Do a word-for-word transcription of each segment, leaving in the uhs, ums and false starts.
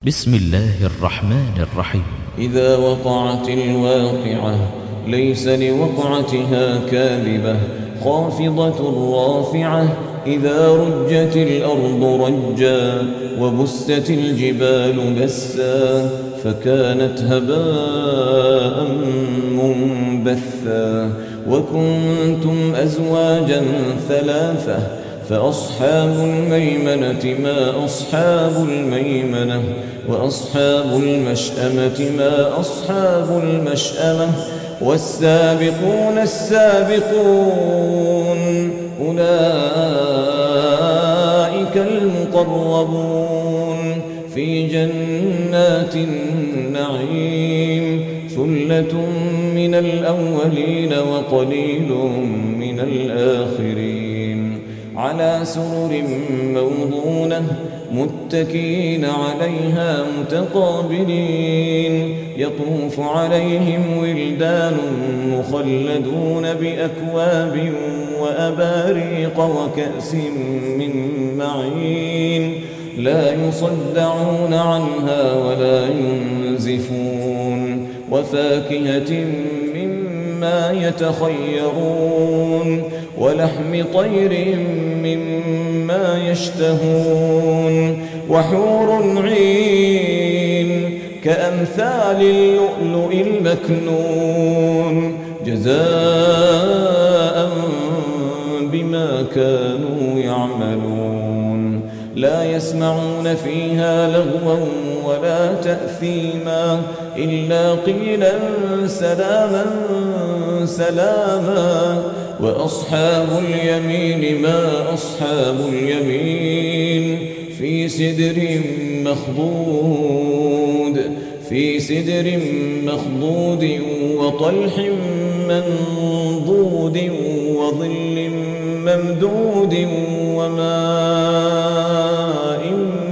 بسم الله الرحمن الرحيم. إذا وقعت الواقعة ليس لوقعتها كاذبة خافضة رافعة إذا رجت الأرض رجا وبست الجبال بسا فكانت هباء منبثا وكنتم أزواجا ثلاثة فأصحاب الميمنة ما أصحاب الميمنة وأصحاب المشأمة ما أصحاب المشأمة والسابقون السابقون أولئك المقربون في جنات النعيم ثلة من الأولين وقليل من الآخرين على سرر موضونة متكئين عليها متقابلين يطوف عليهم ولدان مخلدون بأكواب وأباريق وكأس من معين لا يصدعون عنها ولا ينزفون وفاكهة مما يتخيرون ولحم طير مما يشتهون وحور عين كأمثال اللؤلؤ المكنون جزاء بما كانوا يعملون لا يسمعون فيها لغوا ولا تأثيما إلا قيلا سلاما سلاما وأصحاب اليمين ما أصحاب اليمين في سدر مخضود في سدر مخضود وطلح منضود وظل ممدود وماء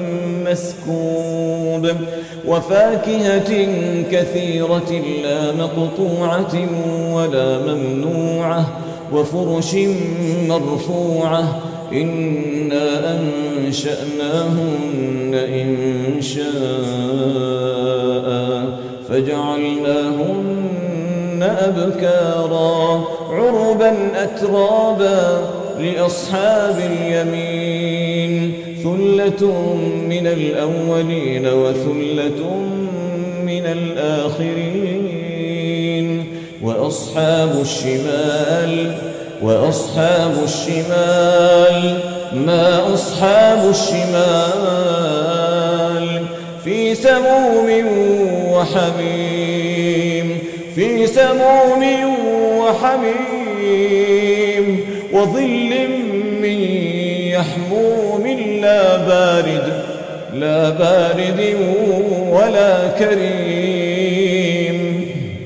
مسكوب وفاكهة كثيرة لا مقطوعة ولا ممنوعة وفرش مرفوعة إنا أنشأناهن إن شاء فجعلناهن أبكارا عربا أترابا لأصحاب اليمين ثلة من الأولين وثلة من الآخرين وأصحاب الشمال وأصحاب الشمال ما أصحاب الشمال في سموم وحميم في سموم وحميم وظل من يحموم لا بارد لا بارد ولا كريم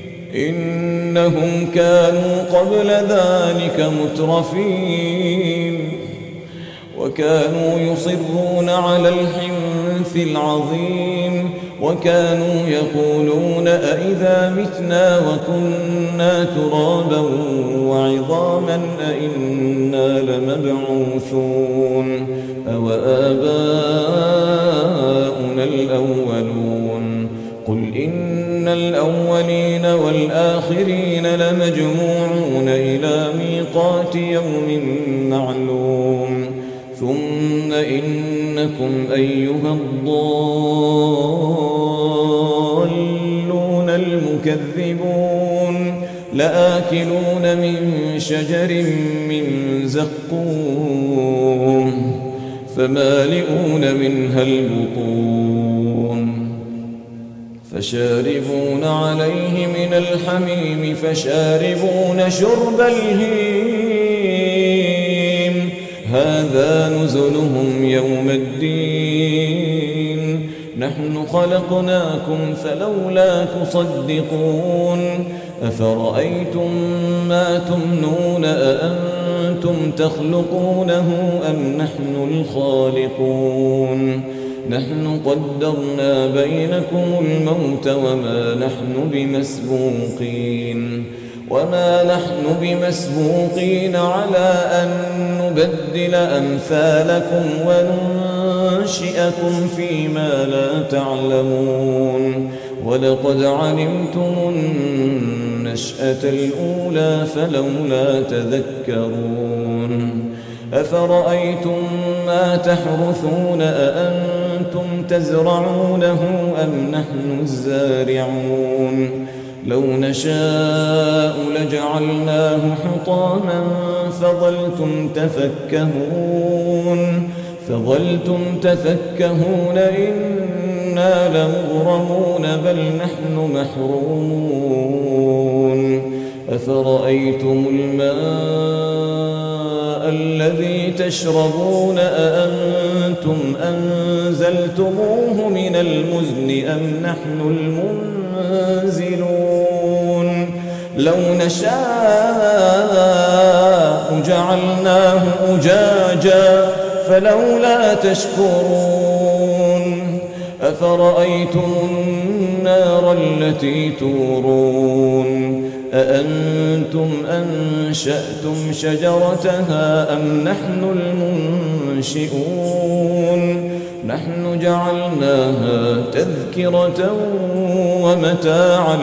إنهم كانوا قبل ذلك مترفين وكانوا يصرون على الحنث العظيم وكانوا يقولون أئذا متنا وكنا ترابا وعظاما أئنا لمبعوثون أو آباؤنا الأولون قل إن الأولين والآخرين لمجموعون إلى ميقات يوم معلوم ثم إنكم أيها الضالون المكذبون لآكلون من شجر من زقوم فمالئون منها البطون فشاربون عليه من الحميم فشاربون شرب الهيم هذا نزلهم يوم الدين نحن خلقناكم فلولا تصدقون أفرأيتم ما تمنون أأنتم تخلقونه أم نحن الخالقون نحن قدرنا بينكم الموت وما نحن بمسبوقين وما نحن بمسبوقين على أن نبدل أمثالكم وننشئكم ينشئكم فيما لا تعلمون ولقد علمتم النشأة الأولى فلولا تذكرون أفرأيتم ما تحرثون أأنتم تزرعونه أم نحن الزارعون لو نشاء لجعلناه حطاما فظلتم تفكهون فظلتم تفكهون إنا لمغرمون بل نحن محرومون أفرأيتم الماء الذي تشربون أأنتم أنزلتموه من المزن أم نحن المنزلون لو نشاء جعلناه أجاجا فلولا تشكرون أفرأيتم النار التي تورون أأنتم أنشأتم شجرتها أم نحن المنشئون نحن جعلناها تذكرة ومتاعا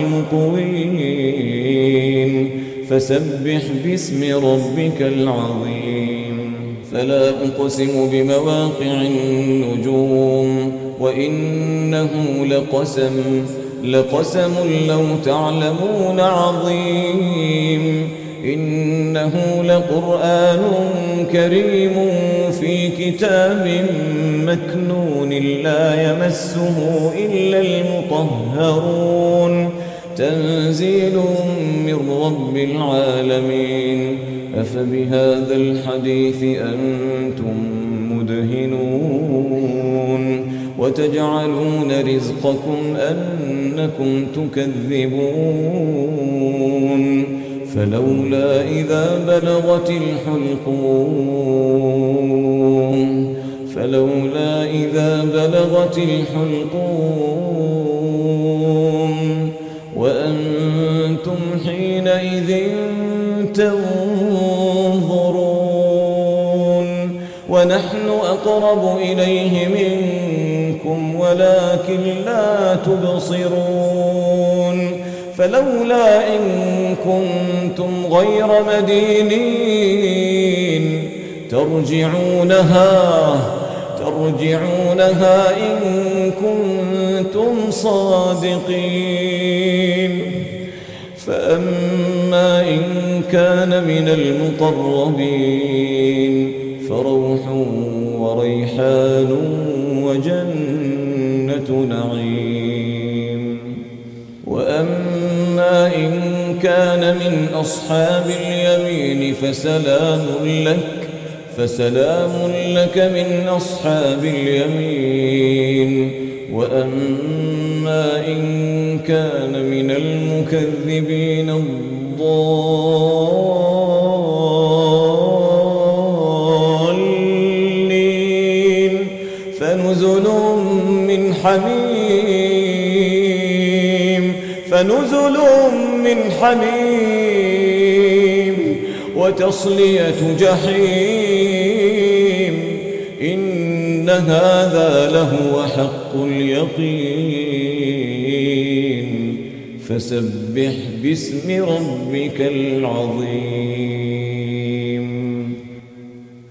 للمقوين فسبح باسم ربك العظيم فلا أقسم بمواقع النجوم وإنه لقسم لقسم لو تعلمون عظيم إنه لقرآن كريم في كتاب مكنون لا يمسه إلا المطهرون تنزيل من رب العالمين أفبهذا الحديث أنتم مدهنون وتجعلون رزقكم أنكم تكذبون فلولا إذا بلغت الحلقوم فلولا إذا بلغت الحلقوم وأنتم حينئذ تنظرون ونحن أقرب إليه منكم ولكن لا تبصرون فلولا إن كنتم غير مدينين ترجعونها ترجعونها إن كنتم صادقين فأما إن كان من المقربين فروح وريحان وجنة نعيم وأما إن كان من أصحاب اليمين فسلام لك فسلام لك من أصحاب اليمين وأما إن كان من المكذبين الضالين فنزل من حميم فنزل من حميم وتصلية جحيم إن هذا لهو حق اليقين فسبح باسم ربك العظيم